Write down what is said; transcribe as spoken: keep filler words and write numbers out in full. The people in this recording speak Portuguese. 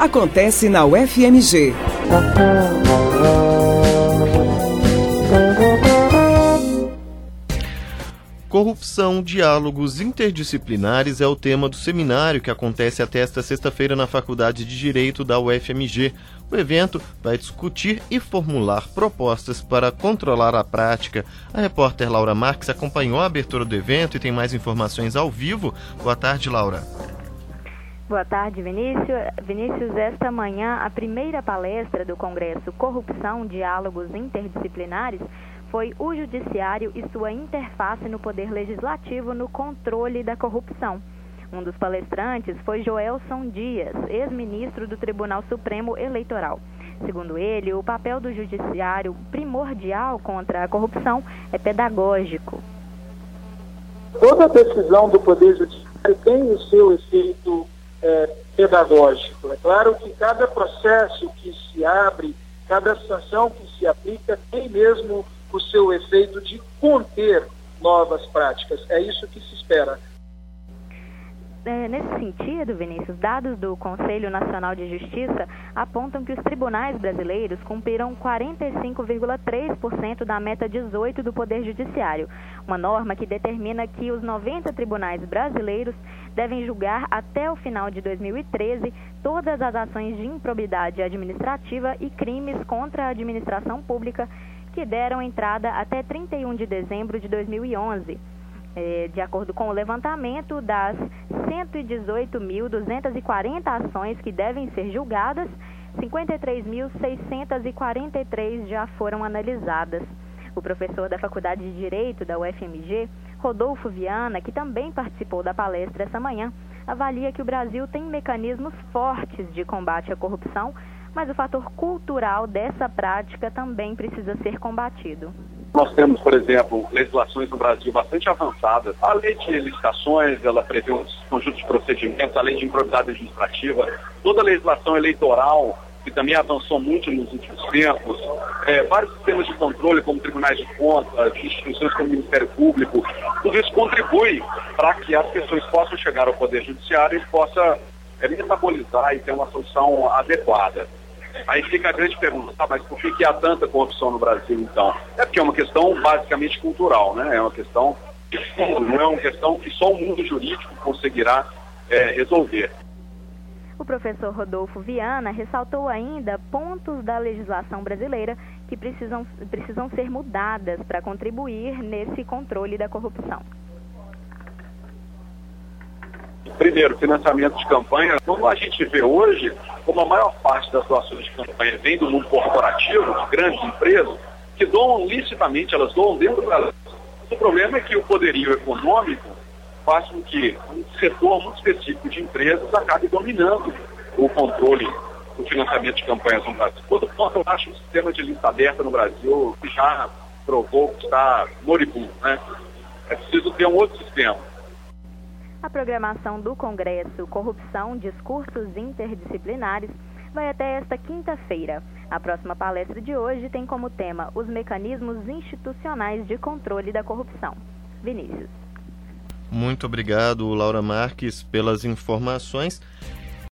acontece na U F M G. Corrupção, diálogos interdisciplinares é o tema do seminário que acontece até esta sexta-feira na Faculdade de Direito da U F M G. O evento vai discutir e formular propostas para controlar a prática. A repórter Laura Marques acompanhou a abertura do evento e tem mais informações ao vivo. Boa tarde, Laura. Boa tarde, Vinícius. Vinícius, esta manhã, a primeira palestra do Congresso Corrupção, Diálogos Interdisciplinares foi o Judiciário e sua interface no Poder Legislativo no controle da corrupção. Um dos palestrantes foi Joelson Dias, ex-ministro do Tribunal Supremo Eleitoral. Segundo ele, o papel do Judiciário primordial contra a corrupção é pedagógico. Toda decisão do Poder Judiciário tem o seu efeito é, pedagógico. É claro que cada processo que se abre, cada sanção que se aplica tem mesmo o seu efeito de conter novas práticas. É isso que se espera. É, nesse sentido, Vinícius, dados do Conselho Nacional de Justiça apontam que os tribunais brasileiros cumpriram quarenta e cinco vírgula três por cento da meta dezoito do Poder Judiciário, uma norma que determina que os noventa tribunais brasileiros devem julgar até o final de dois mil e treze todas as ações de improbidade administrativa e crimes contra a administração pública que deram entrada até trinta e um de dezembro de dois mil e onze. É, de acordo com o levantamento das cento e dezoito mil duzentas e quarenta ações que devem ser julgadas, cinquenta e três mil seiscentas e quarenta e três já foram analisadas. O professor da Faculdade de Direito da U F M G, Rodolfo Viana, que também participou da palestra essa manhã, avalia que o Brasil tem mecanismos fortes de combate à corrupção, mas o fator cultural dessa prática também precisa ser combatido. Nós temos, por exemplo, legislações no Brasil bastante avançadas. A lei de licitações, ela prevê um conjunto de procedimentos, a lei de improbidade administrativa, toda a legislação eleitoral, que também avançou muito nos últimos tempos, é, vários sistemas de controle, como tribunais de contas, instituições como o Ministério Público, tudo isso contribui para que as pessoas possam chegar ao Poder Judiciário e possa é, metabolizar e ter uma solução adequada. Aí fica a grande pergunta, tá, mas por que, que há tanta corrupção no Brasil, então? É porque é uma questão basicamente cultural, né? É uma questão de fundo, não é uma questão que só o mundo jurídico conseguirá é, resolver. O professor Rodolfo Viana ressaltou ainda pontos da legislação brasileira que precisam, precisam ser mudadas para contribuir nesse controle da corrupção. Primeiro, financiamento de campanha. Como a gente vê hoje, como a maior parte das doações de campanha vem do mundo corporativo, de grandes empresas, que doam licitamente, elas doam dentro da... O problema é que o poderio econômico faz com que um setor muito específico de empresas acabe dominando o controle do financiamento de campanhas no Brasil. Por outro ponto, eu acho que o sistema de lista aberta no Brasil já provou que está moribundo, né? É preciso ter um outro sistema. A programação do Congresso Corrupção, Discursos Interdisciplinares vai até esta quinta-feira. A próxima palestra de hoje tem como tema os mecanismos institucionais de controle da corrupção. Vinícius. Muito obrigado, Laura Marques, pelas informações.